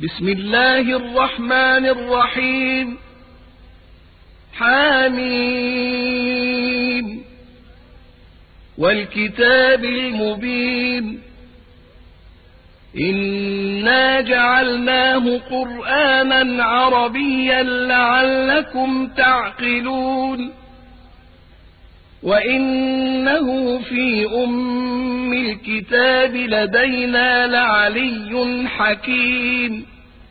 بسم الله الرحمن الرحيم. حميم والكتاب المبين إنا جعلناه قرآنا عربيا لعلكم تعقلون وإنه في أم الكتاب لدينا لعلي حكيم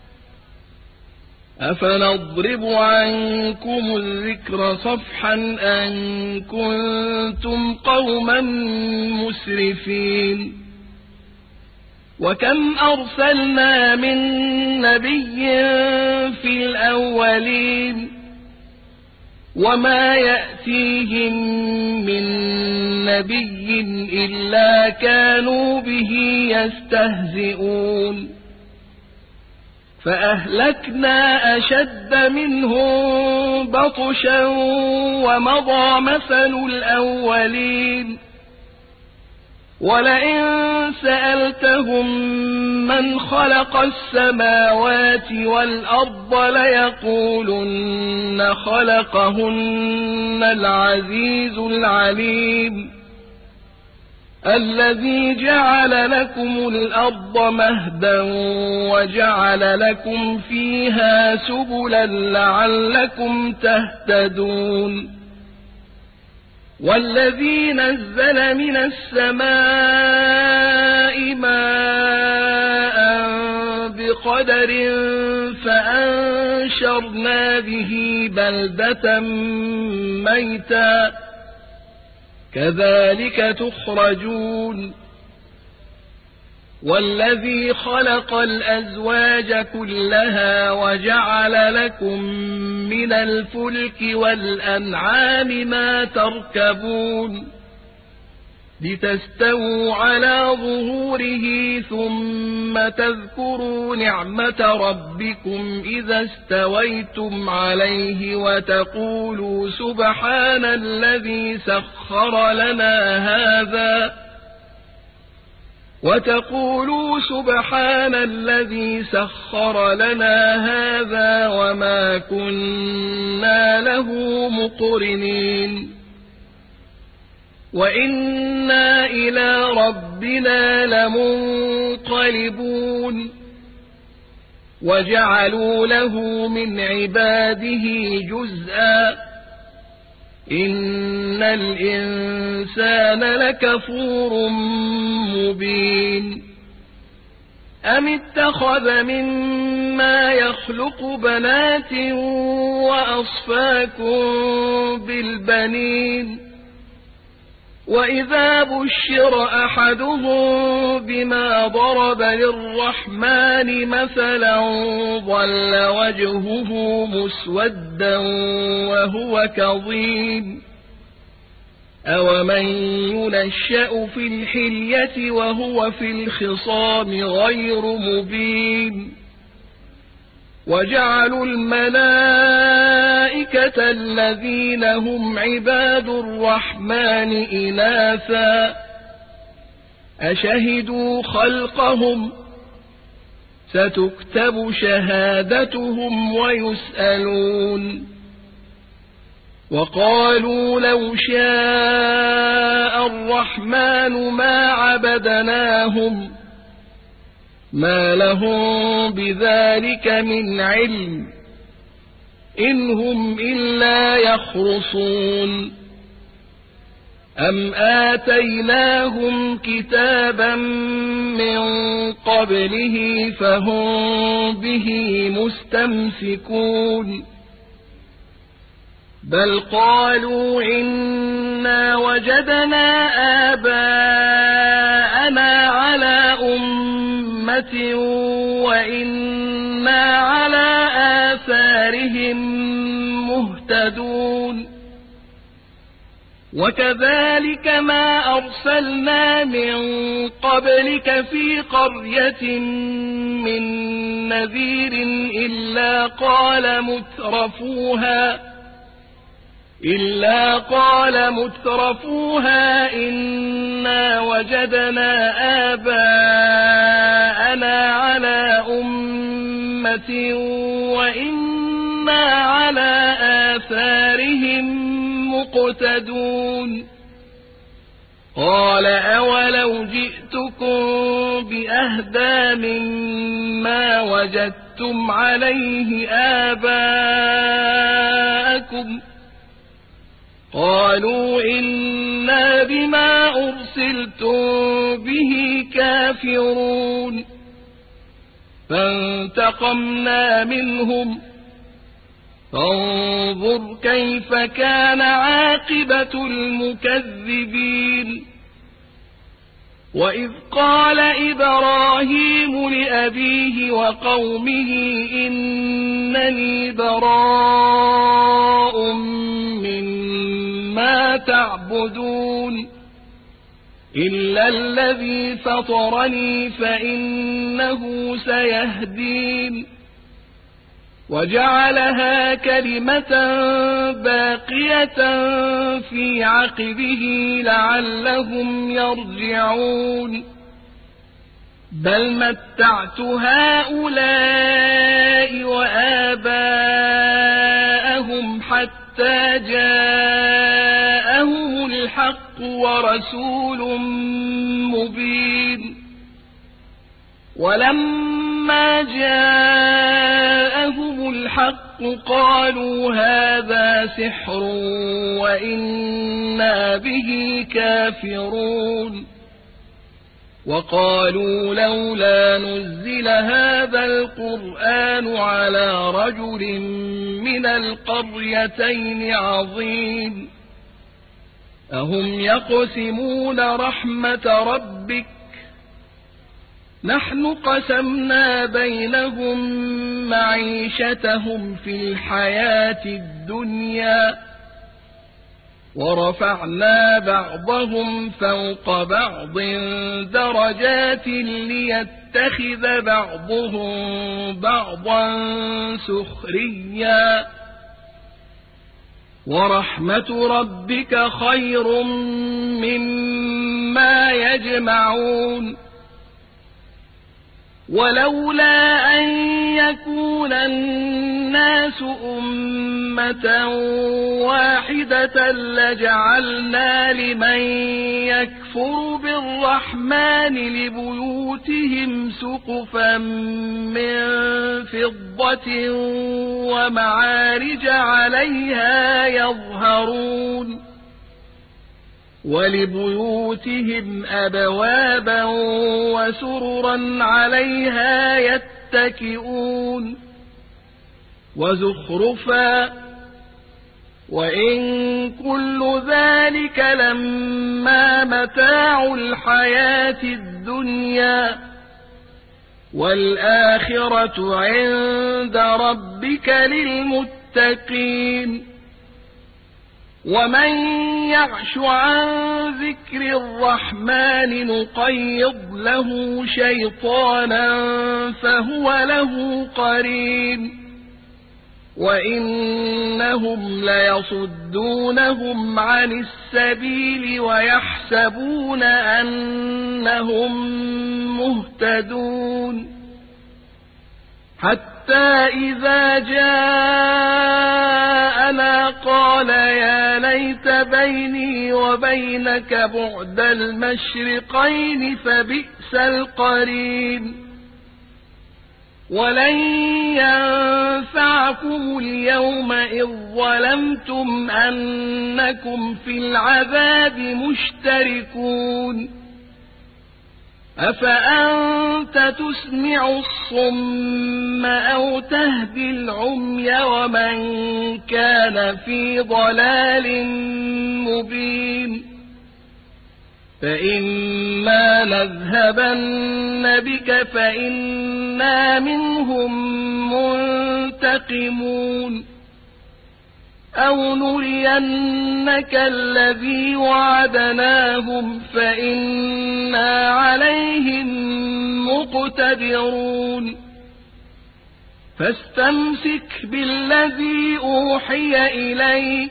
أفنضرب عنكم الذكر صفحا أن كنتم قوما مسرفين وكم أرسلنا من نبي في الأولين وما يأتيهم من نبي إلا كانوا به يستهزئون فأهلكنا أشد منهم بطشا ومضى مثل الأولين ولئن سألتهم من خلق السماوات والأرض ليقولن خلقهن العزيز العليم الذي جعل لكم الأرض مهدا وجعل لكم فيها سبلا لعلكم تهتدون والذي نزل من السماء ماء بقدر فأنشرنا به بلدة ميتا كذلك تخرجون والذي خلق الأزواج كلها وجعل لكم من الفلك والأنعام ما تركبون لتستووا على ظهوره ثم تذكروا نعمة ربكم إذا استويتم عليه وتقولوا سبحان الذي سخر لنا هذا وما كنا له مقرنين وإنا إلى ربنا لمنقلبون وجعلوا له من عباده جزءا إن الإنسان لكفور مبين أم اتخذ مما يخلق بنات وأصفاكم بالبنين وإذا بشر أحدهم بما ضرب للرحمن مثلا ظل وجهه مسودا وهو كظيم أومن ينشأ في الحلية وهو في الخصام غير مبين وجعلوا الملائكة الذين هم عباد الرحمن إناثا أشهدوا خلقهم ستكتب شهادتهم ويسألون وقالوا لو شاء الرحمن ما عبدناهم ما لهم بذلك من علم إن هم إلا يخرصون أم آتيناهم كتابا من قبله فهم به مستمسكون بل قالوا إنا وجدنا آباءنا على أمة وإنا على آثارهم مهتدون وكذلك ما أرسلنا من قبلك في قرية من نذير إلا قال مترفوها إنا وجدنا آباءنا على أمة أمة وإنا على آثارهم مقتدون قال أولو جئتكم بأهدى مما وجدتم عليه آباءكم قالوا إنا بما أرسلتم به كافرون فانتقمنا منهم فانظر كيف كان عاقبة المكذبين وإذ قال إبراهيم لأبيه وقومه إنني براء مما تعبدون إلا الذي فطرني فإنه سيهدين وجعلها كلمة باقية في عقبه لعلهم يرجعون بل متعت هؤلاء وآباءهم حتى جاءهم الحق ورسول مبين ولما جاءهم الحق قالوا هذا سحر وإنا به كافرون وقالوا لولا نزل هذا القرآن على رجل من القريتين عظيم أهم يقسمون رحمة ربك نحن قسمنا بينهم معيشتهم في الحياة الدنيا ورفعنا بعضهم فوق بعض درجات ليتخذ بعضهم بعضا سخريا ورحمة ربك خير مما يجمعون ولولا أن يكون الناس أمة واحدة لجعلنا لمن يكفر بالرحمن لبيوتهم سقفا من فضة ومعارج عليها يظهرون ولبيوتهم أبوابا وسررا عليها يتكئون وزخرفا وإن كل ذلك لما متاع الحياة الدنيا والآخرة عند ربك للمتقين ومن يعش عن ذكر الرحمن نقيض له شيطانا فهو له قرين وإنهم ليصدونهم عن السبيل ويحسبون أنهم مهتدون حتى إذا جاءنا قال يا ليت بيني وبينك بعد المشرقين فبئس القرين ولن ينفعكم اليوم إذ ظلمتم أنكم في العذاب مشتركون أفأنت تسمع الصم أو تهدي العمي ومن كان في ضلال مبين فإما نذهبن بك فإنا منهم منتقمون أو نرينك الذي وعدناهم فإنا عليهم مقتدرون فاستمسك بالذي أوحي إليك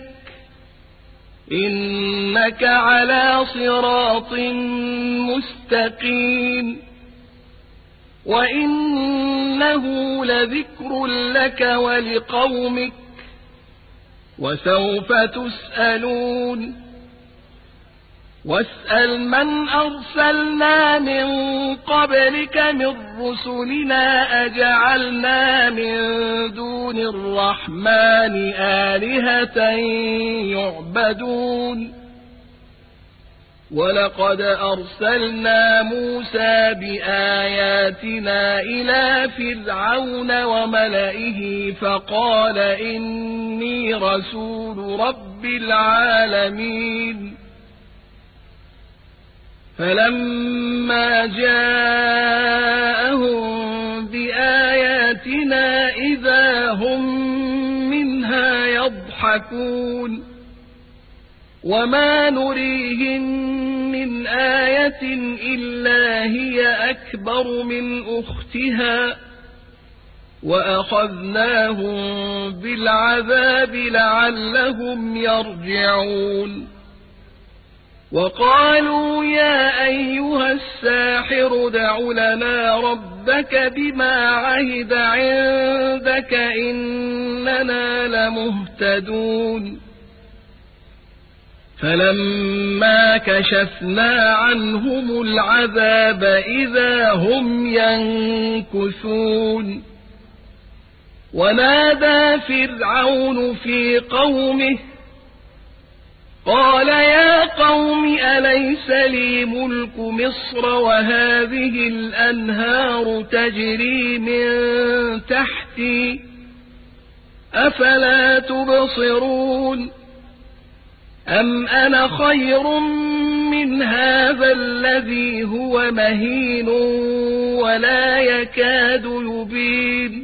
إنك على صراط مستقيم وإنه لذكر لك ولقومك وسوف تسألون واسأل من أرسلنا من قبلك من رسلنا أجعلنا من دون الرحمن آلهة يعبدون ولقد أرسلنا موسى بآياتنا إلى فرعون وملئه فقال إني رسول رب العالمين فلما جاءهم بآياتنا إذا هم منها يضحكون وما نريهم من آية إلا هي أكبر من أختها وأخذناهم بالعذاب لعلهم يرجعون وقالوا يا أيها الساحر ادع لنا ربك بما عهد عندك إننا لمهتدون فلما كشفنا عنهم العذاب إذا هم ينكثون ونادى فرعون في قومه قال يا قوم أليس لي ملك مصر وهذه الأنهار تجري من تحتي أفلا تبصرون أم أنا خير من هذا الذي هو مهين ولا يكاد يبين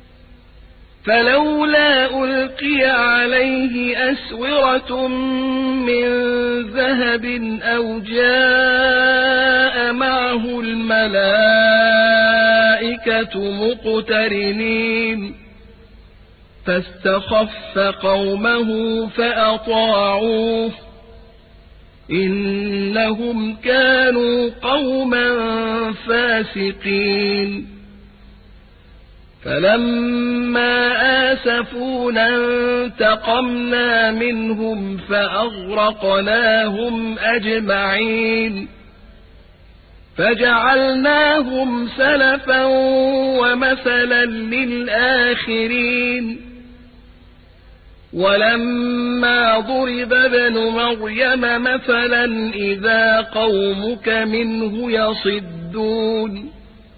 فلولا ألقي عليه أسورة من ذهب أو جاء معه الملائكة مقترنين فاستخف قومه فأطاعوه إنهم كانوا قوما فاسقين فلما آسفونا انتقمنا منهم فأغرقناهم أجمعين فجعلناهم سلفا ومثلا للآخرين ولما ضرب ابن مريم مثلا إذا قومك منه يصدون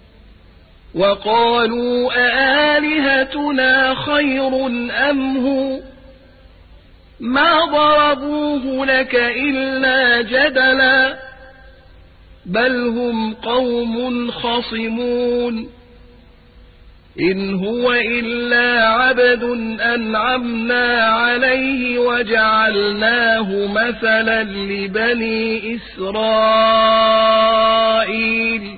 وقالوا أآلهتنا خير أم هو ما ضربوه لك إلا جدلا بل هم قوم خصمون إن هو إلا عبد أنعمنا عليه وجعلناه مثلا لبني إسرائيل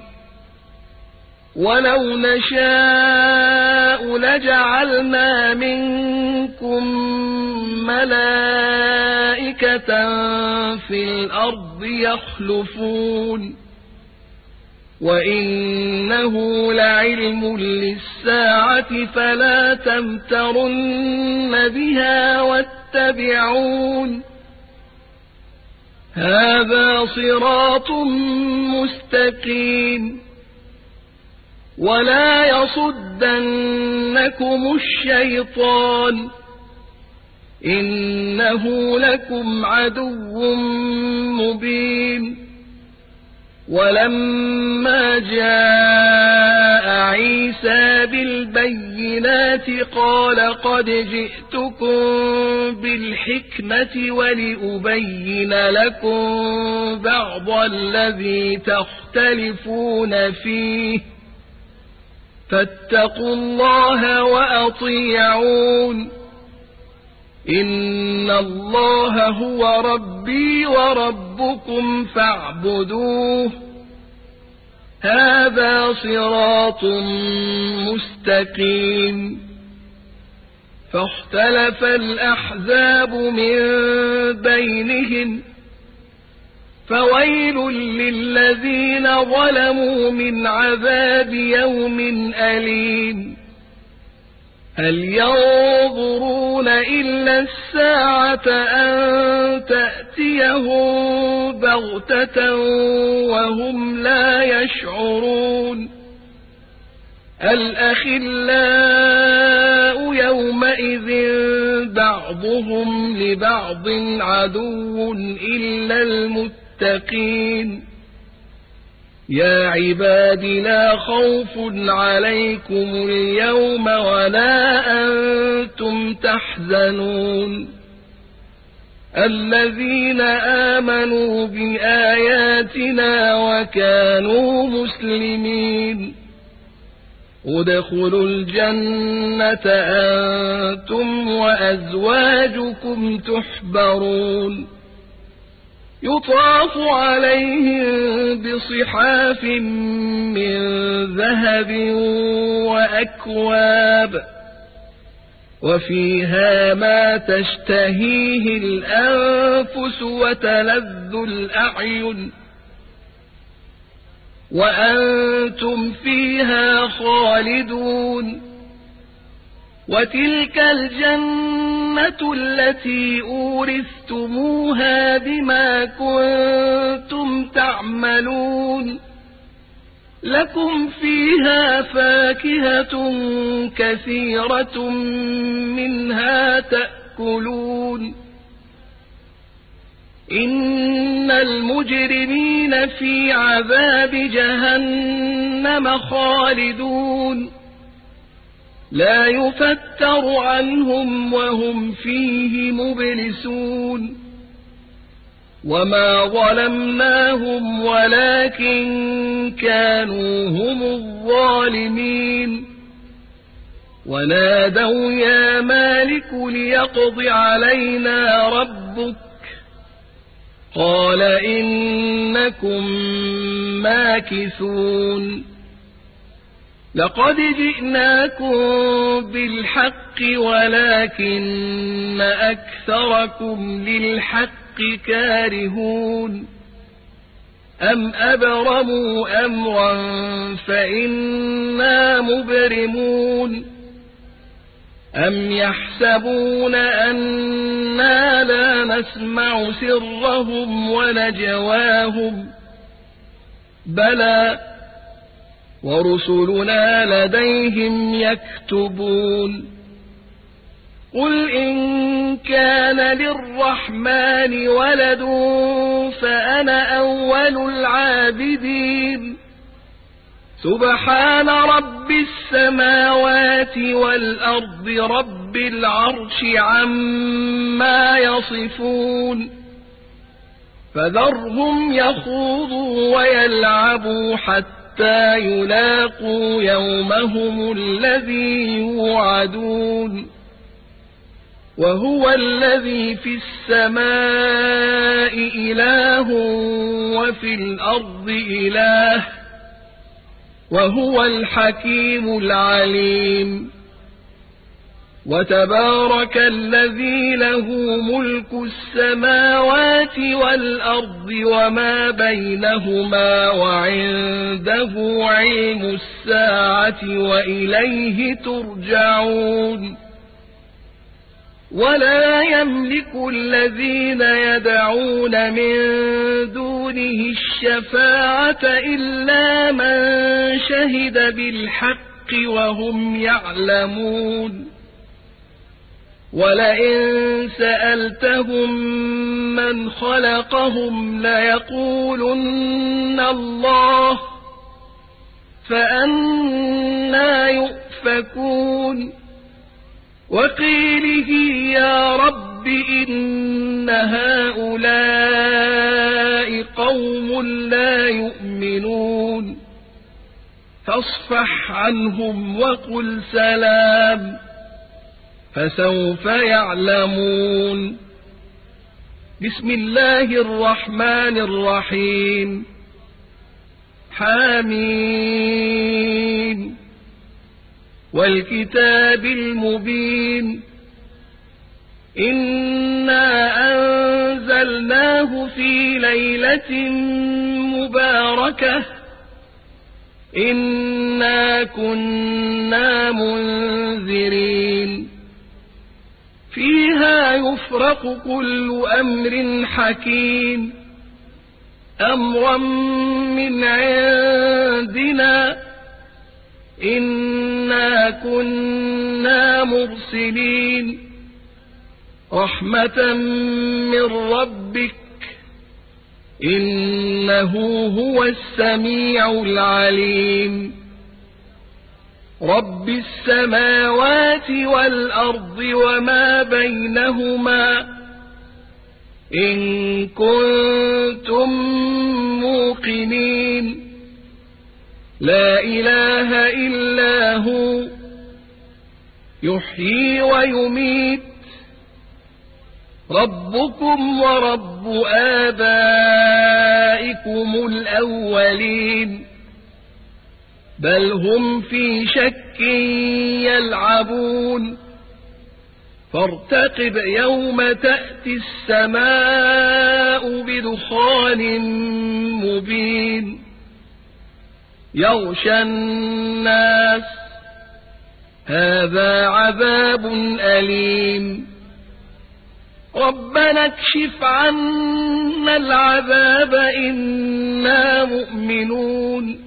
ولو نشاء لجعلنا منكم ملائكة في الأرض يخلفون وإنه لعلم للساعة فلا تمترن بها واتبعون هذا صراط مستقيم ولا يصدنكم الشيطان إنه لكم عدو مبين ولما جاء عيسى بالبينات قال قد جئتكم بالحكمة ولأبين لكم بعض الذي تختلفون فيه فاتقوا الله وأطيعون إن الله هو ربي وربكم فاعبدوه هذا صراط مستقيم فاختلف الأحزاب من بينهم فويل للذين ظلموا من عذاب يوم أليم هل ينظرون إلا الساعة أن تأتيهم بغتة وهم لا يشعرون الأخلاء يومئذ بعضهم لبعض عدو إلا المتقين يا عباد لا خوف عليكم اليوم ولا أنتم تحزنون الذين آمنوا بآياتنا وكانوا مسلمين ادخلوا الجنة أنتم وأزواجكم تحبرون يطاف عليهم بصحاف من ذهب وأكواب وفيها ما تشتهيه الأنفس وتلذ الأعين وأنتم فيها خالدون وتلك الجنة التي أورثتموها بما كنتم تعملون لكم فيها فاكهة كثيرة منها تأكلون إن المجرمين في عذاب جهنم خالدون لا يفتر عنهم وهم فيه مبلسون وما ظلمناهم ولكن كانوا هم الظالمين ونادوا يا مالك ليقض علينا ربك قال إنكم ماكثون لقد جئناكم بالحق ولكن أكثركم للحق كارهون أم أبرموا أمرا فإنا مبرمون أم يحسبون أنا لا نسمع سرهم ونجواهم بلى ورسلنا لديهم يكتبون قل إن كان للرحمن ولد فأنا أول العابدين سبحان رب السماوات والأرض رب العرش عما يصفون فذرهم يخوضوا ويلعبوا حتى يلاقوا يومهم الذي يوعدون وهو الذي في السماء إله وفي الأرض إله وهو الحكيم العليم وتبارك الذي له ملك السماوات والأرض وما بينهما وعنده علم الساعة وإليه ترجعون ولا يملك الذين يدعون من دونه الشفاعة إلا من شهد بالحق وهم يعلمون ولئن سألتهم من خلقهم ليقولن الله فأنى يؤفكون وقيله يا رب إن هؤلاء قوم لا يؤمنون فاصفح عنهم وقل سلام فسوف يعلمون بسم الله الرحمن الرحيم حميم والكتاب المبين إنا أنزلناه أنزلناه في ليلة مباركة إنا كنا منذرين فيها يفرق كل أمر حكيم أمرا من عندنا إنا كنا مرسلين رحمة من ربك إنه هو السميع العليم رب السماوات والأرض وما بينهما إن كنتم موقنين لا إله إلا هو يحيي ويميت ربكم ورب آبائكم الأولين بل هم في شك يلعبون فارتقب يوم تأتي السماء بدخان مبين يغشى الناس هذا عذاب أليم ربنا اكشف عنا العذاب إنا مؤمنون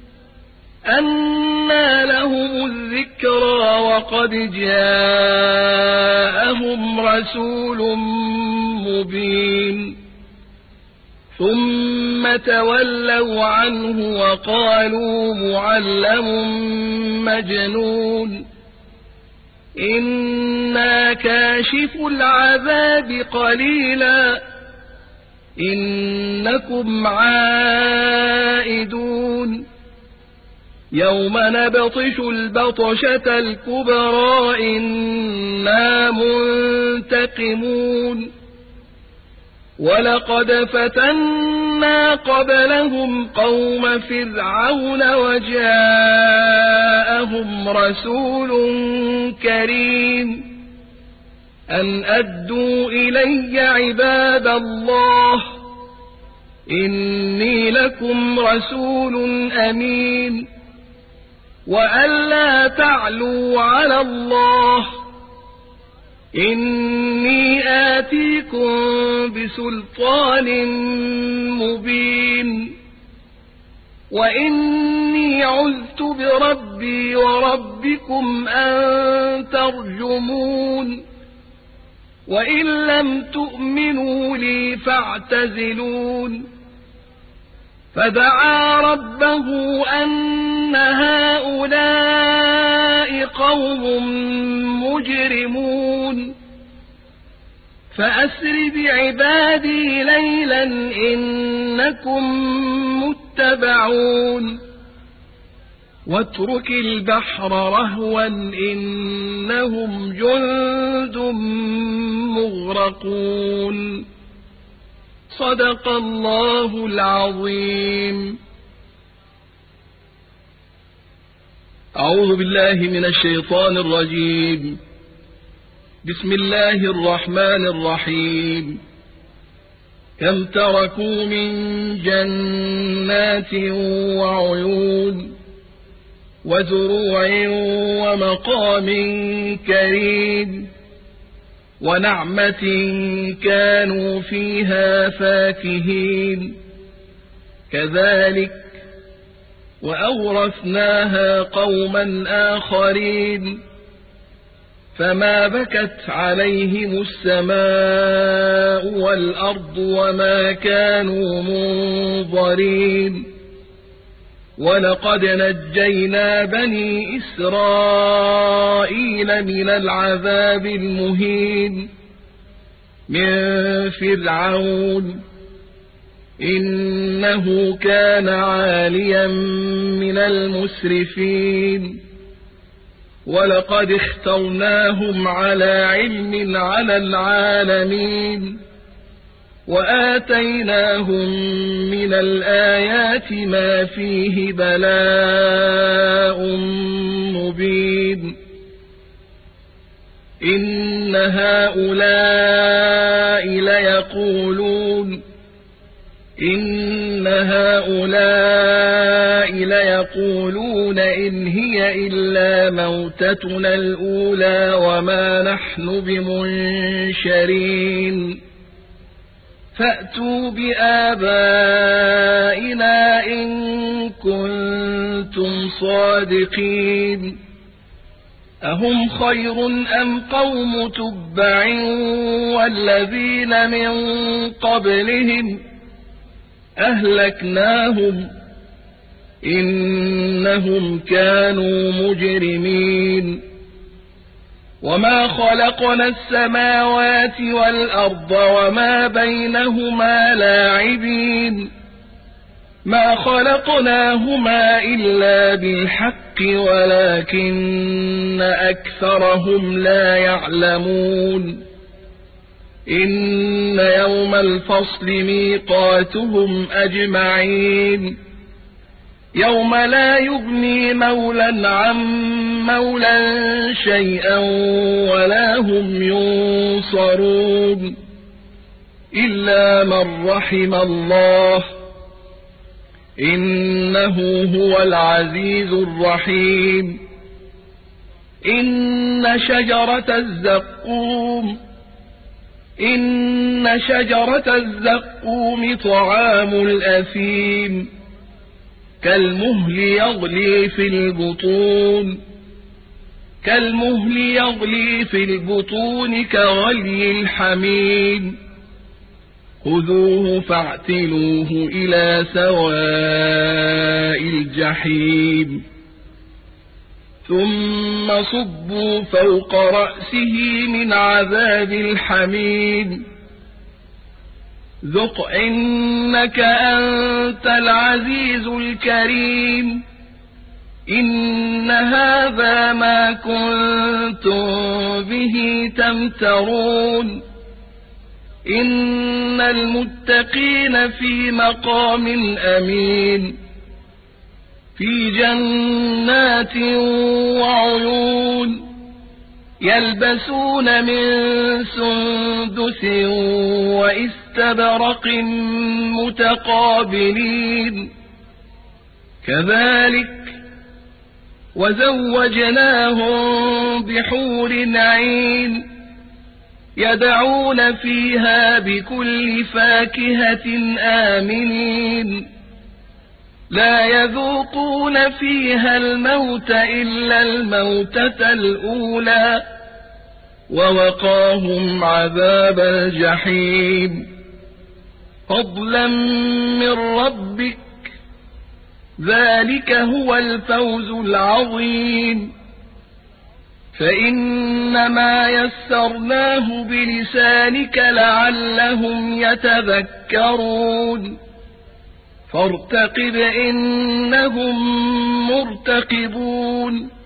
أنى لهم الذكرى وقد جاءهم رسول مبين ثم تولوا عنه وقالوا معلم مجنون إنا كاشف العذاب قليلا إنكم عائدون يوم نبطش البطشة الكبرى إنا منتقمون ولقد فتنا قبلهم قوم فرعون وجاءهم رسول كريم أن أدوا إلي عباد الله إني لكم رسول أمين وأن لا تعلوا على الله إني آتيكم بسلطان مبين وإني عذت بربي وربكم أن ترجمون وإن لم تؤمنوا لي فاعتزلون فدعا ربه أن هؤلاء قوم مجرمون فأسر بعبادي ليلا إنكم متبعون واترك البحر رهوا إنهم جند مغرقون صدق الله العظيم. أعوذ بالله من الشيطان الرجيم. بسم الله الرحمن الرحيم. كم تركوا من جنات وعيون وزروع ومقام كريم ونعمة كانوا فيها فاكهين كذلك وأورثناها قوما آخرين فما بكت عليهم السماء والأرض وما كانوا منظرين ولقد نجينا بني إسرائيل من العذاب المهين من فرعون إنه كان عاليا من المسرفين ولقد اخترناهم على علم على العالمين وآتيناهم من الآيات ما فيه بلاء مبين إن هؤلاء ليقولون إن هي إلا موتتنا الأولى وما نحن بمنشرين فأتوا بآبائنا إن كنتم صادقين أهم خير أم قوم تبع والذين من قبلهم أهلكناهم إنهم كانوا مجرمين وما خلقنا السماوات والأرض وما بينهما لاعبين ما خلقناهما إلا بالحق ولكن أكثرهم لا يعلمون إن يوم الفصل ميقاتهم أجمعين يوم لا يغني مولى عن مولى شيئا ولا هم ينصرون إلا من رحم الله إنه هو العزيز الرحيم إن شجرة الزقوم طعام الأثيم كالمهل يغلي في البطون كغلي الحميم خذوه فاعتلوه إلى سواء الجحيم ثم صبوا فوق رأسه من عذاب الحميم ذق إنك أنت العزيز الكريم إن هذا ما كنتم به تمترون إن المتقين في مقام أمين في جنات وعيون يلبسون من سندس وإستبرق متقابلين كذلك وزوجناهم بحور عين يدعون فيها بكل فاكهة آمنين لا يذوقون فيها الموت إلا الموتة الأولى ووقاهم عذاب الجحيم فضلا من ربك ذلك هو الفوز العظيم فإنما يسرناه بلسانك لعلهم يتذكرون فارتقب إنهم مرتقبون